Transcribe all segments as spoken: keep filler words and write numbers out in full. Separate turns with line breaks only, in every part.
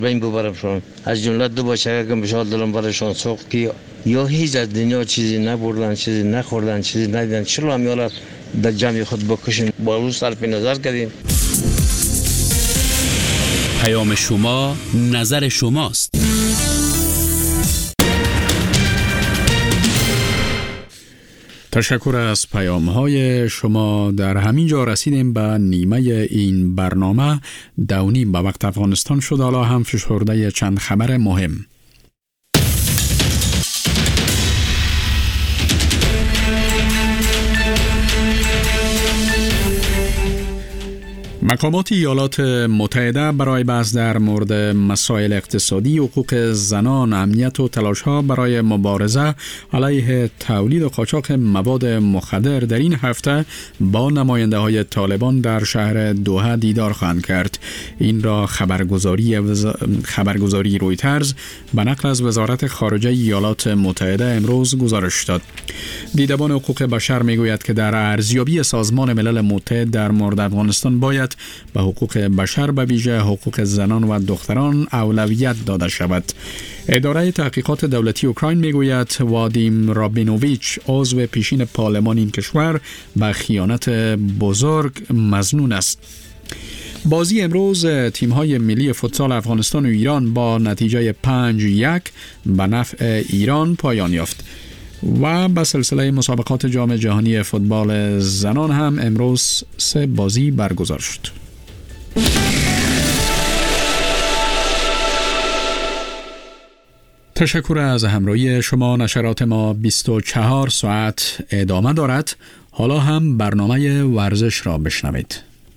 به این ببرمشون. از جمله دو بچه که مشال دلم برایشان سوخت که یا هیچ از دنیا چیزی نبردن، چیزی نخوردن، چیزی ندیدن، چرا هم یالا در جمع خود بکشین؟ با روز صرف نظر کردیم.
پیام شما، نظر شماست. تشکر از پیام های شما. در همین جا رسیدیم به نیمه این برنامه. دونیم به وقت افغانستان شد. حالا هم فشرده چند خبر مهم. مقامات ایالات متحده برای بحث در مورد مسائل اقتصادی، حقوق زنان، امنیت و تلاش‌ها برای مبارزه علیه تولید و قاچاق مواد مخدر در این هفته با نماینده‌های طالبان در شهر دوحه دیدار خواهند کرد. این را خبرگزاری وز... خبرگزاری رویترز به نقل از وزارت خارجه ایالات متحده امروز گزارش داد. دیدبان حقوق بشر میگوید که در ارزیابی سازمان ملل متحد در مورد افغانستان باید به حقوق بشر به ویژه حقوق زنان و دختران اولویت داده شود. اداره تحقیقات دولتی اوکراین میگوید وادیم رابینوویچ عضو پیشین پارلمان این کشور به خیانت بزرگ مظنون است. بازی امروز تیم‌های ملی فوتسال افغانستان و ایران با نتیجه پنج یک به نفع ایران پایان یافت. و به سلسله مسابقات جام جهانی فوتبال زنان هم امروز سه بازی برگزار شد. تشکر از همراهی شما. نشرات ما بیست و چهار ساعت ادامه دارد. حالا هم برنامه ورزش را بشنوید.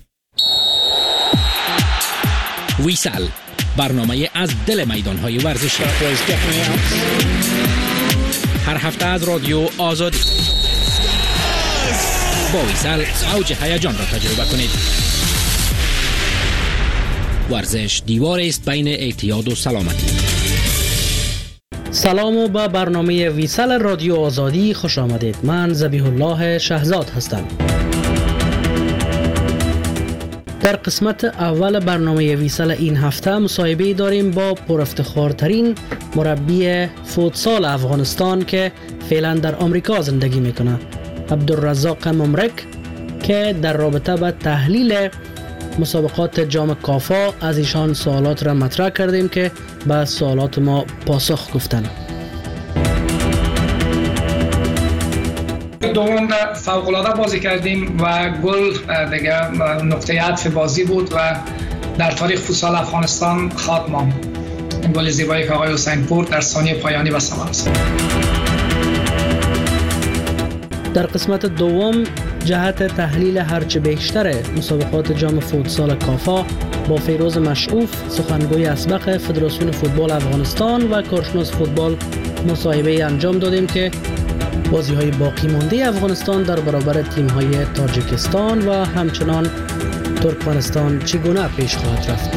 ویسال، برنامه از دل میدان‌های ورزشی. هر هفته از رادیو آزادی. با ویسال اوج هیجان را تجربه کنید. ورزش دیوار است بین اعتیاد و سلامتی.
سلام و به برنامه ویسال رادیو آزادی خوش آمدید. من ذبیح الله شهزاد هستم. در قسمت اول برنامه ویسال این هفته مصاحبه داریم با پرافتخارترین مربی فوتسال افغانستان که فعلا در آمریکا زندگی میکنه، عبدالرزاق ممرک، که در رابطه با تحلیل مسابقات جام کافا از ایشان سوالات را مطرح کردیم که به سوالات ما پاسخ گفتن.
دوم فوق‌العاده بازی کردیم و گل دیگه نقطه عطف بازی بود و در تاریخ فوتسال افغانستان خاک ماند. این گل زیبایی که آقای حسین پور در ثانیه پایانی به ثمر رساند.
در قسمت دوم جهت تحلیل هرچه بیشتر مسابقات جام فوتسال کافا با فیروز مشعوف، سخنگوی اسبق فدراسیون فوتبال افغانستان و کارشناس فوتبال مصاحبه انجام دادیم که بازی‌های باقی مانده افغانستان در برابر تیم‌های تاجیکستان و همچنان ترکمنستان چگونه پیش خواهد رفت.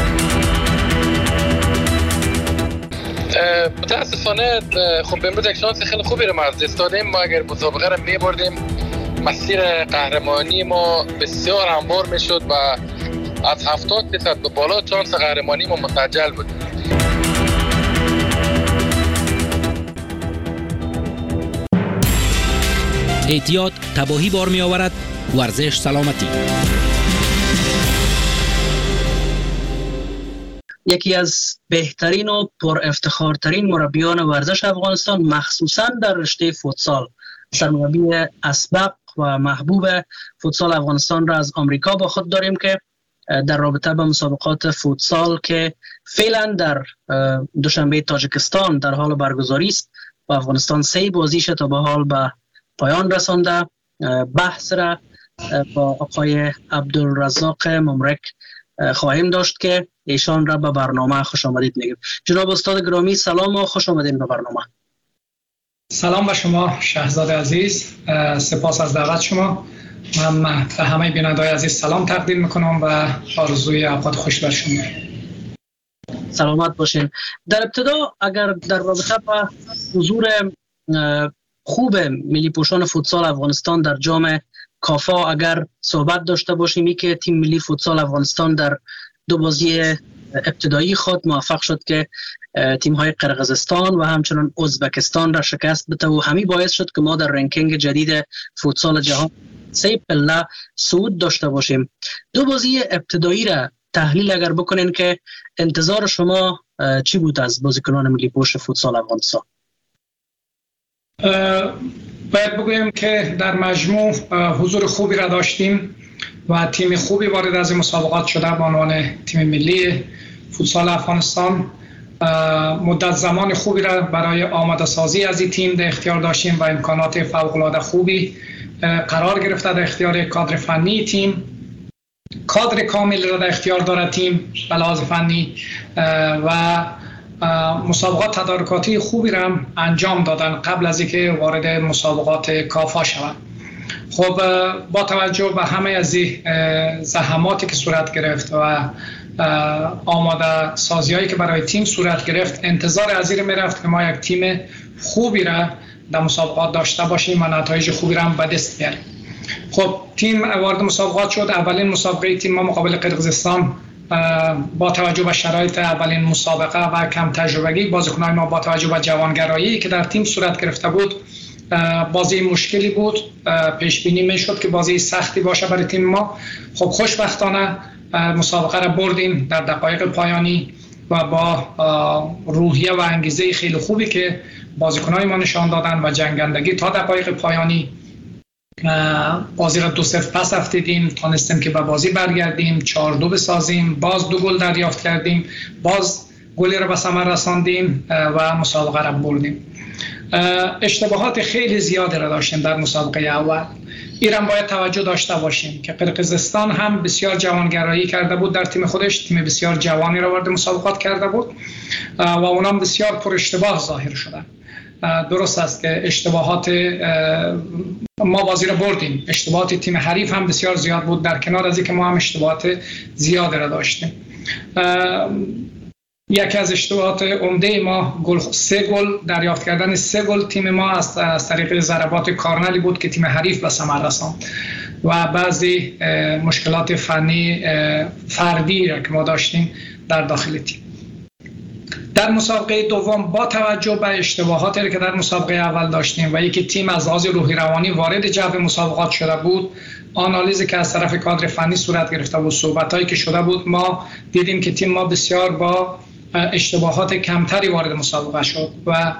متاسفانه خب امروز یک شانس خیلی خوبی رو ما از دست دادیم. ما اگر مسابقه رو می‌بردیم مسیر قهرمانی ما بسیار هموار میشد و از هفتاد درصد به بالا شانس قهرمانی ما مسجل بود.
اعتیاد تباهی بار می آورد، ورزش سلامتی.
یکی از بهترین و پر افتخارترین مربیان ورزش افغانستان، مخصوصاً در رشته فوتسال، سرمربی اسبق و محبوب فوتسال افغانستان را از آمریکا با خود داریم که در رابطه با مسابقات فوتسال که فعلا در دوشنبه تاجیکستان در حال برگزاری است و افغانستان سه بازیش تا به حال به پایان رسانده، بحث را با آقای عبدالرزاق ممرک خواهیم داشت که ایشان را به برنامه خوش آمدید میگیم. جناب استاد گرامی سلام و خوش آمدید به برنامه.
سلام به شما شهزاد عزیز، سپاس از دعوت شما. من به همه بیننده‌های عزیز سلام تقدیم میکنم و آرزوی اوقات خوش بر شما.
سلامت باشین. در ابتدا اگر در رابطه با حضور خوب ملی پوشان فوتسال افغانستان در جام کافا اگر صحبت داشته باشیم، ای که تیم ملی فوتسال افغانستان در دو بازی ابتدایی خود موفق شد که تیم های قرقیزستان و همچنان ازبکستان را شکست بده و همین باعث شد که ما در رنکینگ جدید فوتسال جهان سه پله صعود داشته باشیم. دو بازی ابتدایی را تحلیل اگر بکنین که انتظار شما چی بود از بازیکنان ملی پشت فوتسال افغانستان؟
باید بگویم که در مجموع حضور خوبی را داشتیم و تیم خوبی وارد از این مسابقات شده به عنوان تیم ملی فوتسال افغانستان. مدت زمان خوبی را برای آماده سازی از این تیم در اختیار داشتیم و امکانات فوق العاده خوبی قرار گرفته در اختیار کادر فنی تیم. کادر کامل را در اختیار دارد تیم به لحاظ فنی و مسابقات تدارکاتی خوبی را انجام دادن قبل از اینکه وارد مسابقات کافا شوند. خب با توجه به همه از زحماتی که صورت گرفت و آماده سازی هایی که برای تیم صورت گرفت، انتظار از این میرفت که ما یک تیم خوبی را در مسابقات داشته باشیم و نتایج خوبی را به دست بیاریم. خب تیم وارد مسابقات شد. اولین مسابقه تیم ما مقابل قرقیزستان با توجه به شرایط اولین مسابقه و کم تجربگی بازیکنان ما، با توجه به جوانگرایی که در تیم صورت گرفته بود، بازی مشکلی بود. پیش بینی میشد که بازی سختی باشه برای تیم ما. خب خوشبختانه مسابقه را بردیم در دقایق پایانی و با روحیه و انگیزه خیلی خوبی که بازیکنان ما نشان دادن و جنگندگی تا دقایق پایانی بازی را دو صفر پس افتادیم، تانستیم که به بازی برگردیم، چهار دو بسازیم، باز دو گل دریافت کردیم، باز گلی را به ثمر رساندیم و مسابقه را بردیم. اشتباهات خیلی زیادی را داشتیم در مسابقه اول. ایران باید توجه داشته باشیم که قرقیزستان هم بسیار جوانگرایی کرده بود در تیم خودش، تیم بسیار جوانی را وارد مسابقات کرده بود و اونام بسیار پر اشتباه ظاهر شدن. درست است که اشتباهات ما بازی را بردیم، اشتباهات تیم حریف هم بسیار زیاد بود، در کنار از اینکه ما هم اشتباهات زیاد را داشتیم. یکی از اشتباهات عمده ما گل سه گل دریافت کردن سه گل تیم ما از, از طریق ضربات کارنلی بود که تیم حریف به ثمر رساند و بعضی مشکلات فنی فردی را که ما داشتیم در داخل تیم. در مسابقه دوم با توجه به اشتباهاتی که در مسابقه اول داشتیم و یکی تیم از لحاظ روحی روانی وارد جو مسابقات شده بود، آنالیزی که از طرف کادر فنی صورت گرفته بود، صحبتایی که شده بود، ما دیدیم که تیم ما بسیار با اشتباهات کمتری وارد مسابقه شد و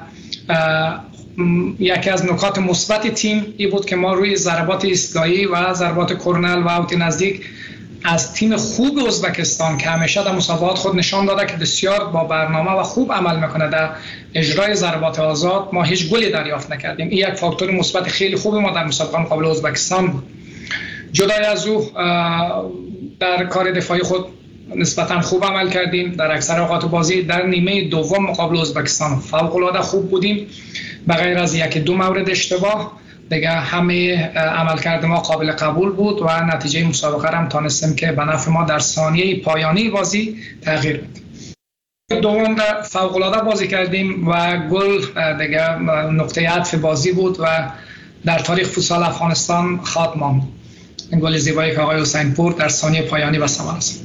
یکی از نکات مثبت تیم این بود که ما روی ضربات ایستگاهی و ضربات کرنل و اوت نزدیک از تیم خوب ازبکستان که همیشه در مسابقات خود نشان داده که بسیار با برنامه و خوب عمل میکنه در اجرای ضربات آزاد، ما هیچ گلی دریافت نکردیم. این یک فاکتور مثبت خیلی خوب ما در مسابقه مقابل ازبکستان بود. جدای از او در کار دفاعی خود نسبتا خوب عمل کردیم. در اکثر اوقات بازی در نیمه دوم مقابل ازبکستان فوق العاده خوب بودیم، بغیر از یک دو مورد اشتباه دیگه همه عملکرد ما قابل قبول بود و نتیجه مسابقه هم تانستیم که به نفع ما در ثانیه پایانی بازی تغییر بده. دوم را فوق العاده بازی کردیم و گل دیگه نقطه عطف بازی بود و در تاریخ فوتسال افغانستان خاطر ماند. این گل زیبایی که آقای حسین پور در ثانیه پایانی به ثمر رساند.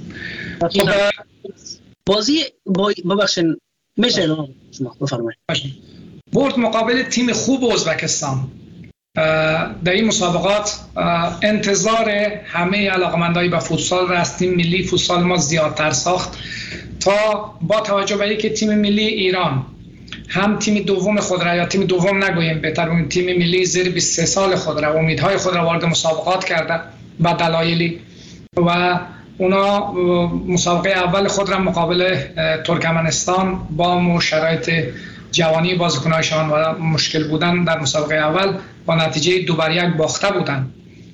بازی ببخشید میشه شما بفرمایید.
برد مقابل تیم خوب ازبکستان. در این مسابقات انتظار همه علاقمندان به فوتسال را از تیم ملی فوتسال ما زیادتر ساخت تا با توجه به اینکه تیم ملی ایران هم تیم دوم خود را، یا تیم دوم نگوییم بهتر بگوییم تیم ملی زیر بیست و سه سال خود را، امیدهای خود را وارد مسابقات کرده با دلایلی و اونا مسابقه اول خود را مقابل ترکمنستان با شرایط جوانی بازیکنانشان و مشکل بودن در مسابقه اول با نتیجه دو بر یک باخته بودن.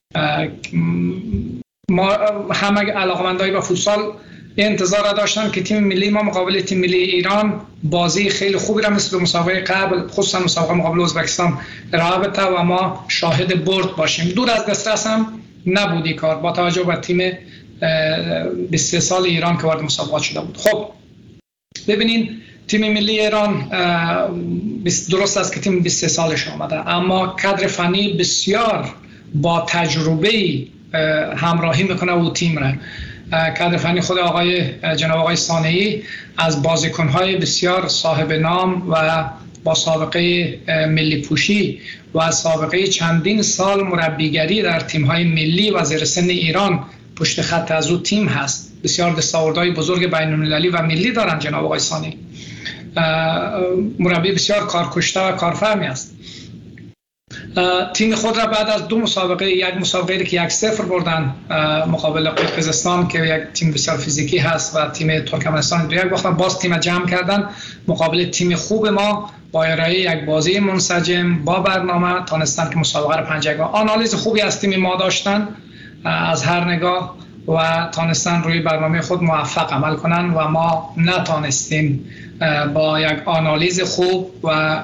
ما همه علاقمندای به فوتسال انتظار داشتن که تیم ملی ما مقابل تیم ملی ایران بازی خیلی خوبی را مثل مسابقه قبل، خصوصا مسابقه مقابل ازبکستان ارائه بده و ما شاهد برد باشیم. دور از دسترس هم نبودی کار با توجه به تیم بیست و سه سال ایران که وارد مسابقات شده بود. خب ببینین تیم ملی ایران درست است که تیم بیست و سه سالش آمده، اما کادر فنی بسیار با تجربه همراهی میکنه او تیم را. کادر فنی خود آقای جناب آقای صانعی از بازیکن‌های بسیار صاحب نام و با سابقه ملی پوشی و از سابقه چندین سال مربیگری در تیم‌های ملی و زیر سن ایران پشت خط از او تیم هست. بسیار دستاوردهای بزرگ بین‌المللی و ملی دارن جناب آقای صانعی. مربی بسیار کارکشته و کارفهمی است. تیم خود را بعد از دو مسابقه، یک مسابقه که یک صفر بردن مقابل قرقیزستان که یک تیم بسیار فیزیکی هست و تیم ترکمنستان دو یک باختن، باز تیم جمع کردن مقابل تیم خوب ما با ارائه یک بازی منسجم با برنامه تانستن که مسابقه را پنج یک. آنالیز خوبی از تیم ما داشتن از هر نگاه و تانستن روی برنامه خود موفق عمل کنن و ما نتانستیم با یک آنالیز خوب و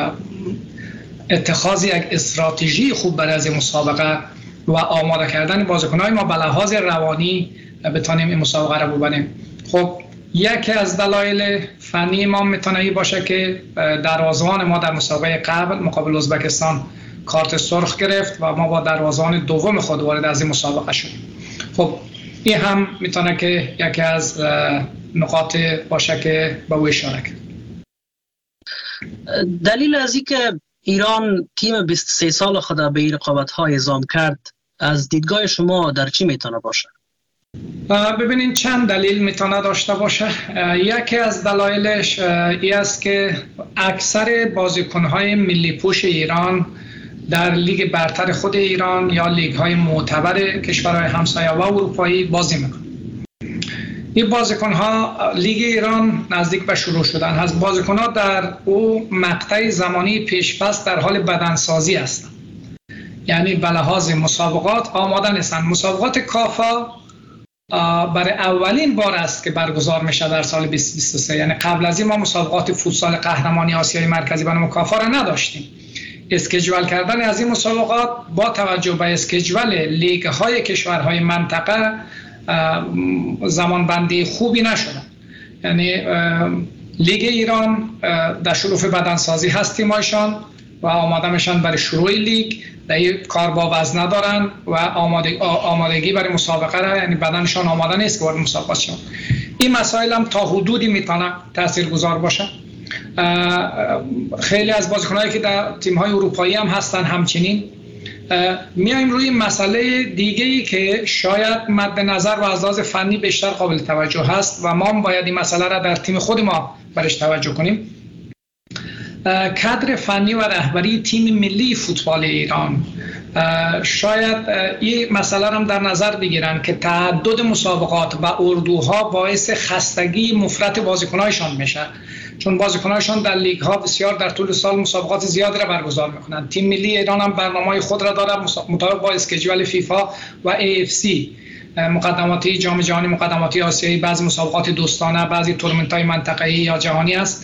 اتخاذ یک استراتژی خوب برای از مسابقه و آماده کردن بازیکن‌های ما به لحاظ روانی بتونیم این مسابقه را ببریم. خب یکی از دلایل فنی ما میتونه باشه که دروازه‌بان ما در مسابقه قبل مقابل ازبکستان کارت سرخ گرفت و ما با دروازه‌بان دوم خود وارد از این مسابقه شدیم. خب این هم میتونه که یکی از نقاط باشه که به او اشاره کرد.
دلیل از اینکه ایران تیم بیست و سه سال خود به این رقابت‌ها اعزام کرد از دیدگاه شما در چی میتونه باشه؟
ببینید چند دلیل میتونه داشته باشه. یکی از دلایلش این است که اکثر بازیکن‌های ملی پوش ایران در لیگ برتر خود ایران یا لیگ‌های معتبر کشورهای همسایه و اروپایی بازی میکنند. این بازیکن‌ها لیگ ایران نزدیک به شروع شدن هست. بازیکن‌ها در او مقطع زمانی پیش‌پس در حال بدنسازی هستند. یعنی به لحاظ مسابقات آماده نیستند. مسابقات کافا برای اولین بار است که برگزار میشه در سال بیست بیست و سه. یعنی قبل از این ما مسابقات فوتسال قهرمانی آسیای مرکزی به نام کافا را نداشتیم. اسکیجول کردن از این مسابقات با توجه به اسکیجول لیگ‌های کشورهای منطقه زمان بندی خوبی نشده. یعنی لیگ ایران در شرف بدنسازی هست تیمایشان و آماده میشن برای شروع لیگ، در کار با وزن ندارن و آماده آمادگی برای مسابقه را، یعنی بدنشان آماده نیست که وارد مسابقات شون. این مسائل هم تا حدودی میتونه تاثیرگذار باشه. خیلی از بازیکنایی که در تیم‌های اروپایی هم هستن همچنین. میایم روی مسئله دیگه‌ای که شاید مد نظر و از لحاظ فنی بیشتر قابل توجه هست و ما هم باید این مسئله را در تیم خود ما برش توجه کنیم. کادر فنی و رهبری تیم ملی فوتبال ایران شاید این مسئله را هم در نظر بگیرن که تعدد مسابقات و اردوها باعث خستگی مفرط بازیکنایشان میشه، چون بازیکنایشان در لیگ ها بسیار در طول سال مسابقات زیادی را برگزار میکنند. تیم ملی ایران هم برنامه‌های خود را داره مطابق با اسکیجول فیفا و ای اف سی، مقدماتی جام جهانی، مقدماتی آسیایی، بعضی مسابقات دوستانه، بعضی تورنمنت‌های منطقه‌ای یا جهانی است.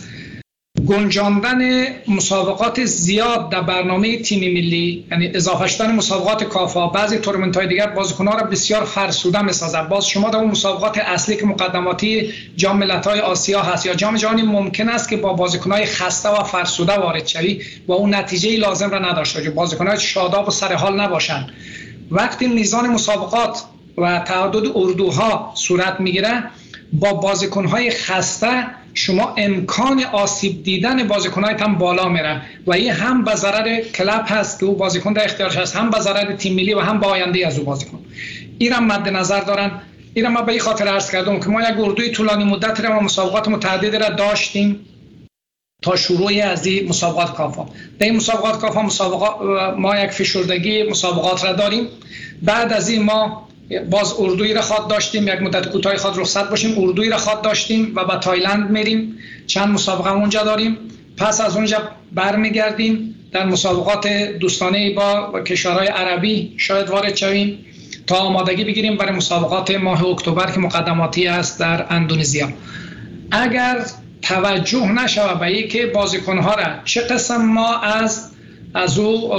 گنجاندن مسابقات زیاد در برنامه تیم ملی، یعنی اضافه شدن مسابقات کافا، بعضی تورنمنت‌های دیگر بازیکن‌ها را بسیار فرسوده می‌سازد. باز شما در اون مسابقات اصلی که مقدماتی جام ملت‌های آسیا هست یا جام جهانی ممکن است که با بازیکن‌های خسته و فرسوده وارد شوی و اون نتیجه لازم را نداشته باشی، بازیکن‌های شاداب و سر حال نباشند. وقتی میزان مسابقات و تعدد اردوها صورت می‌گیره، با بازیکن‌های خسته شما امکان آسیب دیدن بازیکن‌هایت هم بالا میره و این هم به ضرر کلاب هست که او بازیکن در اختیارش هست، هم به ضرر تیم ملی و هم به آینده از او بازیکن. این هم مد نظر دارن. این هم ما به این خاطر عرض کردم که ما یک اردوی طولانی مدت را و مسابقات متعدد را داشتیم تا شروع از این مسابقات کافا. در این مسابقات کافا مسابقات ما یک فشردگی مسابقات را داریم. بعد از این ما باز اردویی را خواد داشتیم، یک مدت کوتاهی خواد رخصت باشیم، اردویی را خواد داشتیم و به تایلند میریم، چند مسابقه اونجا داریم. پس از اونجا برمیگردیم در مسابقات دوستانه با کشورهای عربی شاید وارد شویم تا آمادگی بگیریم برای مسابقات ماه اکتبر که مقدماتی است در اندونزیا. اگر توجه نشود به اینکه بازیکن‌ها را چه قسم ما از از او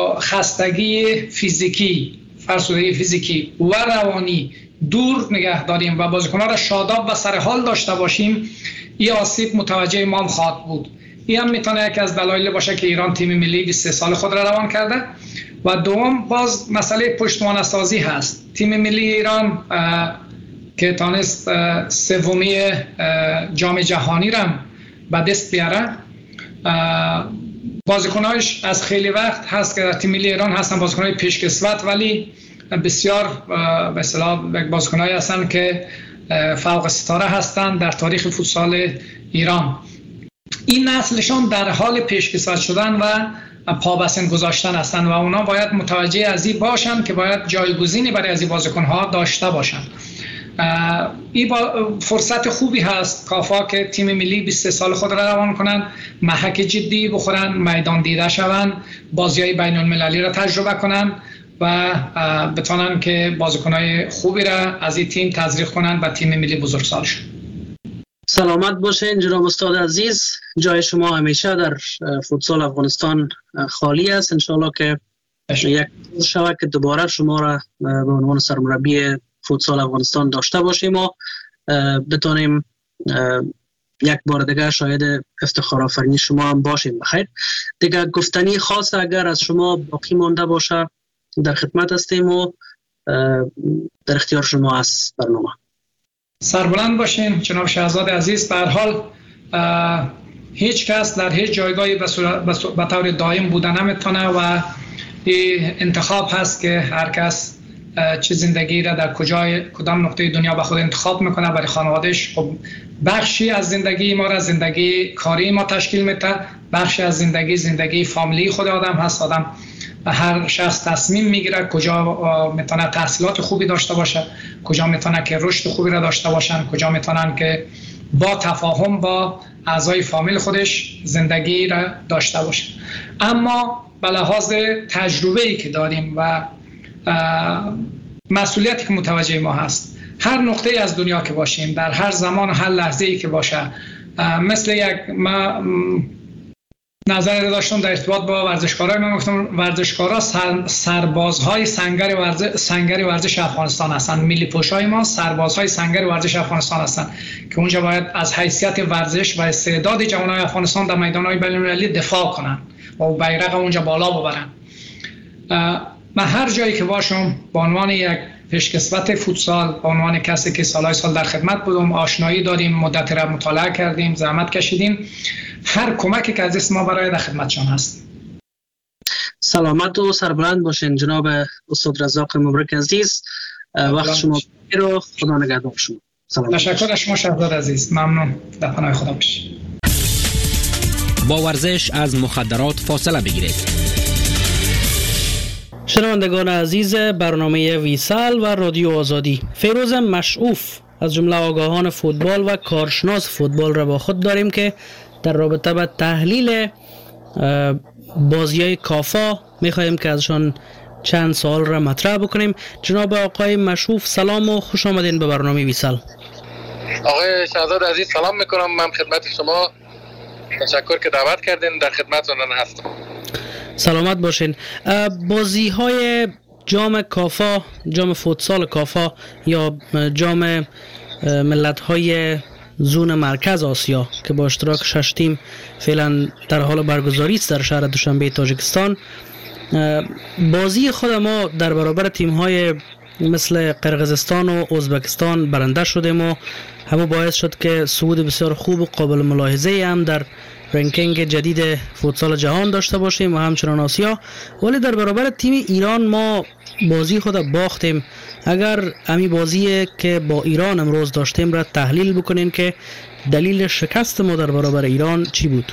خستگی فیزیکی، فرسودگی فیزیکی و روانی دور نگه داریم و بازیکن‌ها را شاداب و سر حال داشته باشیم، این آسیب متوجه ما خواهد بود. این هم میتونه یکی از دلایل باشه که ایران تیم ملی بیست و سه سال خود را روان کرده. و دوم باز مسئله پشتوانه سازی هست. تیم ملی ایران که تانست سومی جام جهانی را به دست بیاره. بازیکنایش از خیلی وقت هست که در تیم ملی ایران هستن، بازیکنای پیشکسوت، ولی بسیار به اصطلاح بازیکنایی هستن که فوق ستاره هستند در تاریخ فوتسال ایران. این نسلشان در حال پیشکسوت شدن و پابسن گذاشتن هستند و اونا باید متوجه از این باشن که باید جایگزینی برای از این بازیکن‌ها داشته باشن. این فرصت خوبی هست کافا که تیم ملی بیست و سه سال خود را روان کنن، محک جدی بخورن، میدان دیده شون، بازی‌های بین المللی را تجربه کنن و بتونن که بازیکن‌های خوبی را از این تیم تزریق کنن و تیم ملی بزرگسال شد.
سلامت باشین جناب استاد عزیز، جای شما همیشه در فوتسال افغانستان خالی است. انشالله که یک شود که دوباره شما را به عنوان سرمربی فوتسال افغانستان داشته باشیم و بتونیم یک بار دیگه شاید افتخار آفرینی شما هم باشیم. بخیر دیگه گفتنی خاص اگر از شما باقی مانده باشه در خدمت هستیم و در اختیار شما است برنامه.
سربلند باشین جناب شهزاد عزیز. به هر حال هیچ کس در هیچ جایگاهی به طور دائم بودن نمیتونه و این انتخاب هست که هر کس چه زندگی را در کجای کدام نقطه دنیا به خود انتخاب میکنه. برای خانوادهش خب بخشی از زندگی ما را زندگی کاری ما تشکیل میده، بخشی از زندگی زندگی فامیلی خود آدم هست. آدم هر شخص تصمیم میگیره کجا میتونه تحصیلات خوبی داشته باشه، کجا میتونه که رشد خوبی را داشته باشن، کجا میتونن که با تفاهم با اعضای فامیل خودش زندگی را داشته باشه. اما به لحاظ تجربه‌ای که داریم و مسئولیتی که متوجه ما هست، هر نقطه از دنیا که باشیم، در هر زمان و هر لحظه‌ای که باشه، مثل یک ما نظر داشتم در ارتباط با ورزشکارای من گفتم ورزشکارا سر، سربازهای سنگر ورزش سنگر ورزش افغانستان هستند. ملی پوشای ما سربازهای سنگر ورزش افغانستان هستند که اونجا باید از حیثیت ورزش و استعداد جوانای افغانستان در میدان‌های بین‌المللی دفاع کنن و بیرق اونجا بالا ببرن. من هر جایی که باشم به عنوان یک پیشکسوت فوتسال، به عنوان کسی که سالهای سال در خدمت بودم، آشنایی داریم، مدت را مطالعه کردیم، زحمت کشیدیم، هر کمکی که از ما برای در خدمتشان هست.
سلامت و سربلند باشین جناب استاد رزاق مبارک عزیز. وقت شما بخیر و خدا نگهدار شما.
تشکر از شما شهزاد عزیز، ممنون. در پناه خدا باشید.
با ورزش از مخدرات فاصله بگیرید.
شنوندگان عزیز برنامه ویسال و رادیو آزادی، فیروز مشعوف از جمله آگاهان فوتبال و کارشناس فوتبال را با خود داریم که در رابطه با تحلیل بازی‌های کافا می‌خواهیم که ازشان چند سوال را مطرح بکنیم. جناب آقای مشعوف سلام و خوش آمدین به برنامه ویسال.
آقای شهزاد عزیز سلام میکنم. من خدمت شما تشکر که دعوت کردین، در خدمتتون هستم.
سلامت باشین. بازی های جام کافا، جام فوتسال کافا یا جام ملت های زون مرکز آسیا که با اشتراک شش تیم فعلا در حال برگزاری است در شهر دوشنبه تاجیکستان، بازی خود ما در برابر تیم های مثل قرقیزستان و ازبکستان برنده شدیم و همه باعث شد که صعود بسیار خوب و قابل ملاحظه هم در رنکینگ جدید فوتسال جهان داشته باشیم و همچنان آسیا. ولی در برابر تیم ایران ما بازی خود باختیم. اگر امی بازی که با ایران امروز داشتیم را تحلیل بکنین که دلیل شکست ما در برابر ایران چی بود؟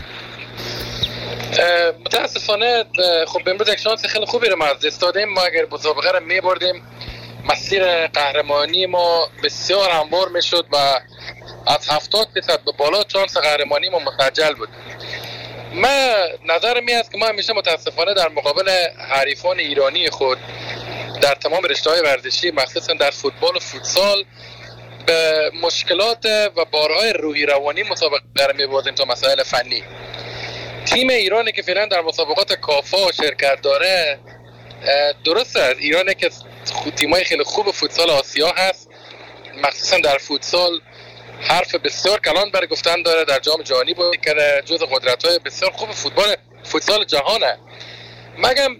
متاسفانه خب امروز یک شانس خیلی خوبی رو ما از دست دادیم. ما اگر مسابقه رو می‌بردیم مسیر قهرمانی ما بسیار هموار میشد و از هفتاد درصد به بالا شانس قهرمانی ما مسجل بود. من نظرم این است که ما همیشه متاسفانه در مقابل حریفان ایرانی خود در تمام رشته‌های ورزشی مخصوصا در فوتبال و فوتسال به مشکلات و بارهای روحی روانی مسابقه رو می‌بازیم تا مسائل فنی. تیم ایرانی که فعلا در مسابقات کافا شرکت داره، درسته ایرانی که تیمای خیلی خوب فوتسال آسیا هست، مخصوصا در فوتسال حرف بسیار کلان برای گفتن داره، در جام جهانی بود که جزو قدرت‌های بسیار خوب فوتبال فوتسال جهانه. مگم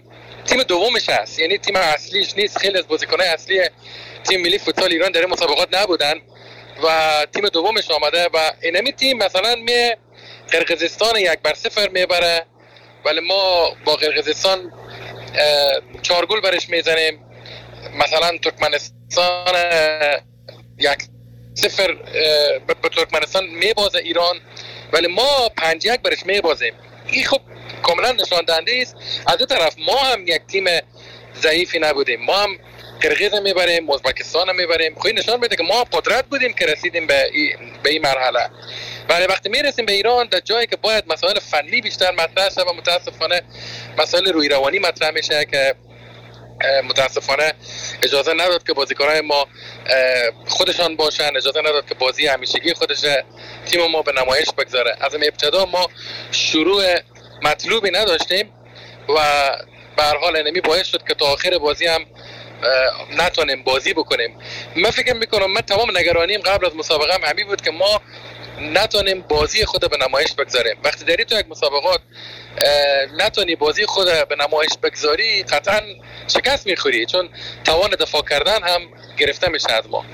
تیم دومش هست، یعنی تیم اصلیش نیست. خیلی از بازیکن‌های اصلی تیم ملی فوتسال ایران در مسابقات نبودن و تیم دومش آمده و اینمی تیم مثلا می قرقیزستان یک بر صفر میبره، ولی ما با قرقیزستان چهار گل برش میزنیم. مثلا ترکمنستان یک صفر به ترکمنستان میبازه ایران، ولی ما پنج یک برش میبازیم. این خب کاملا نشان دهنده است از دو طرف ما هم یک تیم ضعیفی نبودیم، ما هم قرقیز میبریم، ازبکستان میبریم. خب این نشان میده که ما قدرت بودیم که رسیدیم به این به این مرحله. ولی وقتی میرسیم به ایران در جایی که باید مسائل فنی بیشتر مطرح شه و متاسفانه مسائل روی روانی مطرح میشه که متاسفانه اجازه نداد که بازیکنان ما خودشان باشن، اجازه نداد که بازی همیشگی خودش تیم ما به نمایش بگذاره. از این ابتدا ما شروع مطلوبی نداشتیم و به هر حال اینمی باعث شد که تا آخر بازی هم نتونیم بازی بکنیم. من فکر میکنم من تمام نگرانیم قبل از مسابقه هم همین بود که ما نتونیم بازی خود به نمایش بگذاریم. وقتی داری تو یک مسابقات نتونی بازی خود به نمایش بگذاری قطعا شکست میخوری، چون توان دفاع کردن هم گرفته میشه از ما.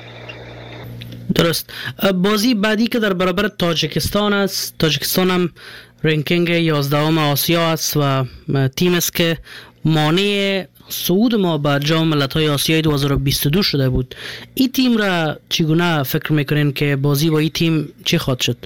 درست. بازی بعدی که در برابر تاجیکستان است، تاجیکستان هم رنکینگ یازدهم آسیا است و تیم است که مانع صعود ما به جام ملت‌های آسیای دو هزار و بیست و دو شده بود. این تیم را چگونه فکر میکنین که بازی با این تیم چی خواهد شد؟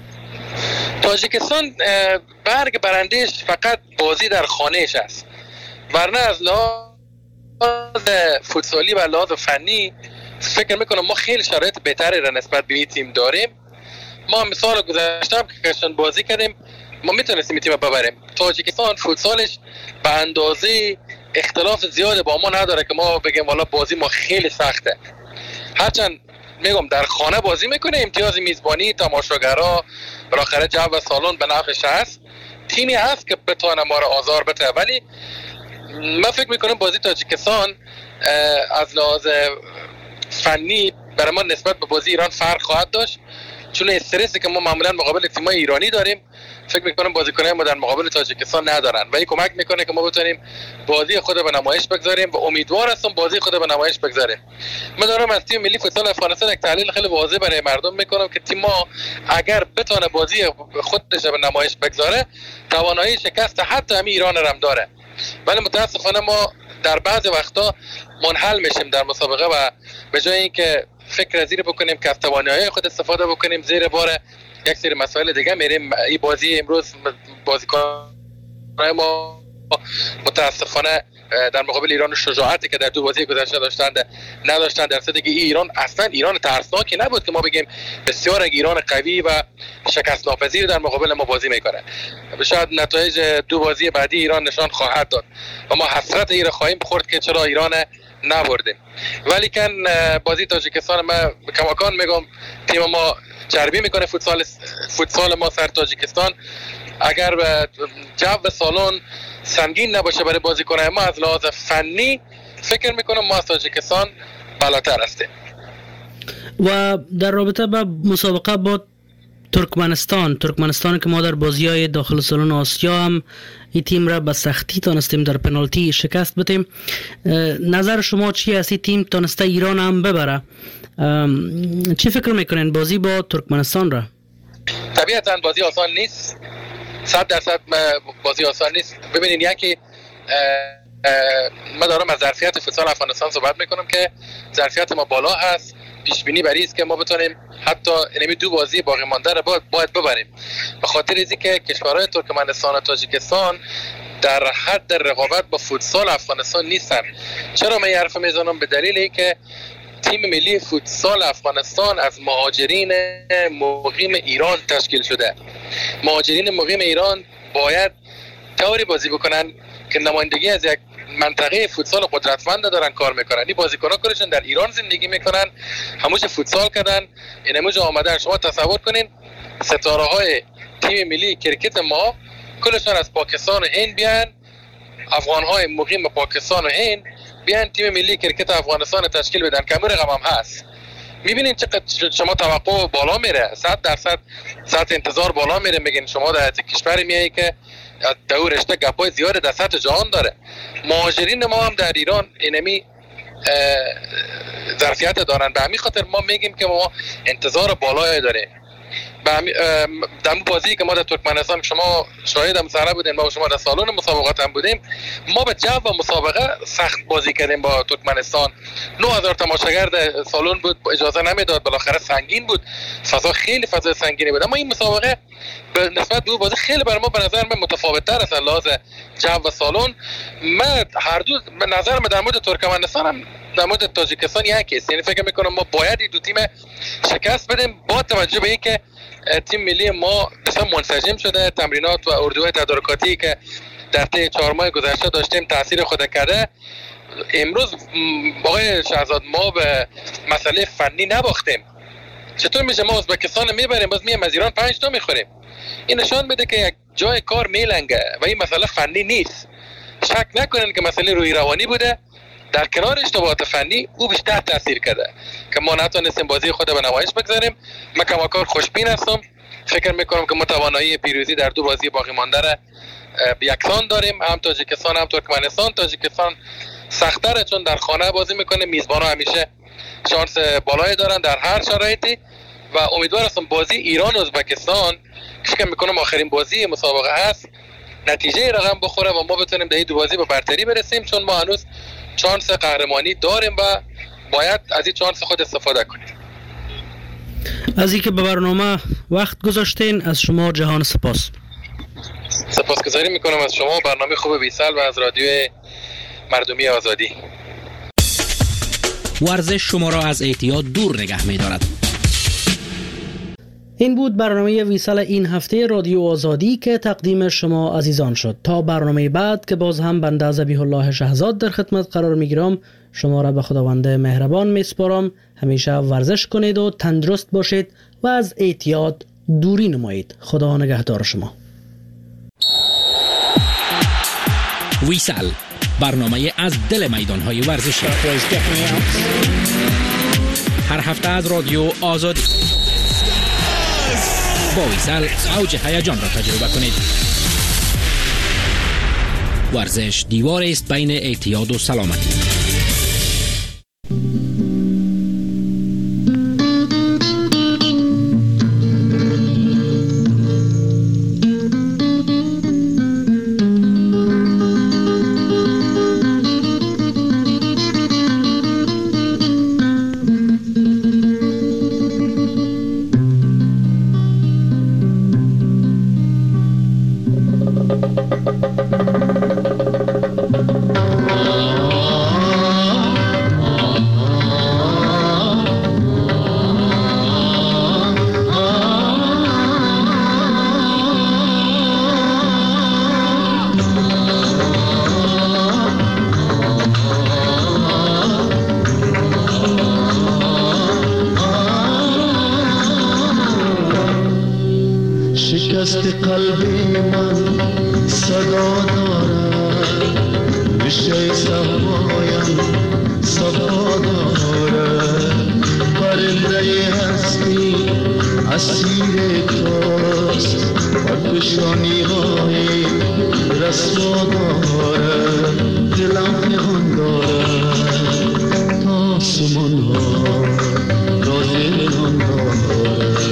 تاجیکستان برگ برندش فقط بازی در خانهش است، ورنه از لحاظ فوتسالی و لحاظ فنی فکر میکنم ما خیلی شرایط بهتری را نسبت به این تیم داریم. ما مثال گذشته هم که کشتن بازی کردیم ما میتونستیم این تیم ببریم. تاجیکستان فوتسالش به اندازه اختلاف زیاد با ما نداره که ما بگیم والا بازی ما خیلی سخته. هرچند میگم در خانه بازی میکنه، امتیاز میزبانی، تماشاگرها، بالاخره جو و سالن به نفعش هست. تیمی هست که بتونه ما رو آزار بده، ولی من فکر میکنم بازی تاجیکستان از لحاظ فنی برای ما نسبت به بازی ایران فرق خواهد داشت، چون استرسی که ما معمولا مقابل تیم‌های ایرانی داریم فکر میکنم بازیکنان ما در مقابل تاجیکستان ندارن و این کمک میکنه که ما بتونیم بازی خود به نمایش بگذاریم و امیدوار هستم بازی خود به نمایش بگذاریم. من دارم از تیم ملی فوتسال افغانستان یک تحلیل خیلی واضح برای مردم میکنم که تیم ما اگر بتونه بازی خودش به نمایش بگذاره توانایی شکست حتی هم ایران هم داره، ولی متاسفانه ما در بعضی وقتا منحل میشیم در مسابقه و به جای اینکه فکر زیر بکنیم که از توانایی خود استفاده بکنیم زیر بار یک سری مسائل دیگه میریم. این بازی امروز بازیکن ما متاسفانه در مقابل ایران شجاعتی که در دو بازی گذشته داشتند نداشتند، در صورتی که ایران اصلا ایران ترسناکی نبود که ما بگیم بسیار ایران قوی و شکست ناپذیر در مقابل ما بازی میکنه. شاید نتایج دو بازی بعدی ایران نشان خواهد داد و ما حسرت این را خواهیم خورد که چرا ایران نبردیم. ولی کن بازی تاجیکستان ما کماکان میگم تیم ما چربی میکنه فوتسال فوتسال ما سر تاجیکستان. اگر جو سالن سنگین نباشه برای بازیکنان ما از لحاظ فنی فکر میکنم ما از تاجیکستان بالاتر هستیم.
و در رابطه با مسابقه با ترکمنستان ترکمنستان که ما در بازی‌های داخل سالن آسیا هم این تیم را به سختی تانستیم در پنالتی شکست بدیم. نظر شما چی است؟ این تیم تانسته ایران هم ببره، چی فکر میکنین بازی با ترکمنستان را؟
طبیعتاً بازی آسان نیست، صد درصد بازی آسان نیست. ببینید یکی ما دارم از ظرفیت فوتسال افغانستان صحبت میکنم که ظرفیت ما بالا هست، پیش بینی بر است که ما بتونیم حتی اینمی دو بازی باقی مانده را باید, باید ببریم، به خاطر اینکه که کشورهای ترکمنستان و تاجیکستان در حد رقابت با فوتسال افغانستان نیستن. چرا من این حرف میزنم؟ به دلیل اینکه تیم ملی فوتسال افغانستان از مهاجرین مقیم ایران تشکیل شده. مهاجرین مقیم ایران باید طوری بازی بکنن که نمایندگی از یک منطقه فوتسال قدرتمند دارن کار میکنن. این بازیکن‌ها کلشون در ایران زندگی میکنن، هموش فوتسال کردن، این هموش آمدن. شما تصور کنین ستاره های تیم ملی کرکت ما کلشون از پاکستان و هند بیان، افغان های مقیم پاکستان و هند بیان تیم ملی کرکت افغانستان تشکیل بدن که امور رقم هم هست. میبینین چقدر شما توقع بالا میره، صد درصد سطح انتظار بالا میره. میگین شما در کشور میایی که در اون رشته گپای زیاد در سطح جهان داره. مهاجرین ما هم در ایران اینمی ظرفیت دارن، به همین خاطر ما میگیم که ما انتظار بالایی داریم. در بازی که ما در ترکمنستان شما شاهد مسخره بودیم، ما شما در سالن مسابقات هم بودیم، ما به جو و مسابقه سخت بازی کردیم با ترکمنستان. نه هزار تماشاگر در سالن بود، اجازه نمیداد، بالاخره سنگین بود، فضا خیلی فضا سنگینی بود. اما این مسابقه به نسبت به بازی خیلی برای ما به نظر من متفاوت تر است. لحاظ جو و سالن من هر دو به نظر من در مورد ترکمنستان هم در مورد تاجیکستان یکی است. یعنی فکر میکنم ما باید این دو تیم شکست بدیم با توجه به اینکه تیم ملی ما بسیار منسجم شده، تمرینات و اردوهای تدارکاتی که در طی چهار ماه گذشته داشتیم تاثیر خود کرده. امروز آقای شهزاد ما به مسئله فنی نباختیم. چطور میشه ما ازبکستان میبریم باز میایم از ایران پنج تا میخوریم؟ این نشان میده که یک جای کار میلنگه و این مسئله فنی نیست. شک نکنن که مسئله روحی روانی بوده، در کنار اشتباهات فنی او بیشتر تاثیر کرده که ما نتونستیم بازی خود به نمایش بگذاریم. من کماکان خوشبین هستم، فکر میکنم که ما توانایی پیروزی در دو بازی باقی مانده را یکسان داریم، هم تاجیکستان هم ترکمنستان. تاجیکستان سخت‌تره چون در خانه بازی میکنه، میزبان‌ها همیشه شانس بالایی دارن در هر شرایطی و امیدوار هستم بازی ایران و ازبکستان که فکر میکنم آخرین بازی مسابقه هست نتیجه رقم بخوره و ما بتونیم در این دو بازی به برتری برسیم، چون ما هنوز چانس قهرمانی داریم و باید از این چانس خود استفاده کنیم.
از اینکه به برنامه وقت گذاشتین از شما جهان سپاس.
سپاسگزاری میکنم از شما، برنامه خوب بیسل و از رادیو مردمی آزادی.
ورزش شما را از اعتیاد دور نگه می‌دارد.
این بود برنامه ویسال این هفته رادیو آزادی که تقدیم شما عزیزان شد. تا برنامه بعد که باز هم بنده ذبیح الله شهزاد در خدمت قرار میگیرم، شما را به خداوند مهربان میسپارم. همیشه ورزش کنید و تندرست باشید و از اعتیاد دوری نمایید. خدا نگهدار شما.
ویسال، برنامه از دل میدان‌های ورزشی، هر هفته از رادیو آزادی. با ویسال اوج هیجان را تجربه کنید. ورزش دیوار است بین اعتیاد و سلامتی.
شکست قلبی من صدا دارد، ریشه صفایم صفا دارد، پرنده هستی اسیر توست و پیشانی های رسوا دارد، دلم نهان دارد تا آسمان ها راز نهان دارد.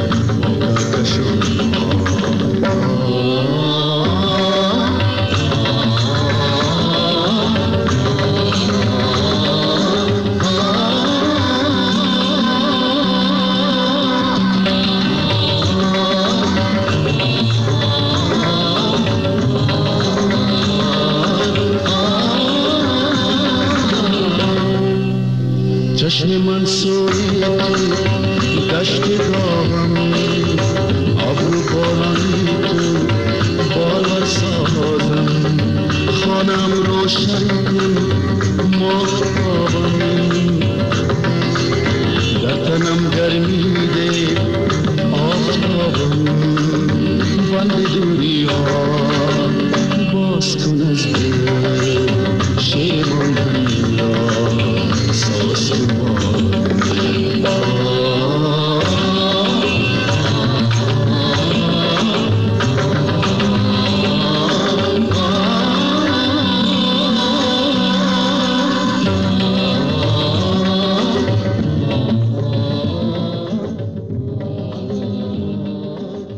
چشم من سوی دشت داغم، ابرو بارانی تو بالا سازم، خانم روشن کن ماهتابم، در تنم گرمی ده آفتابم، بند دوری ها باز کن از دل.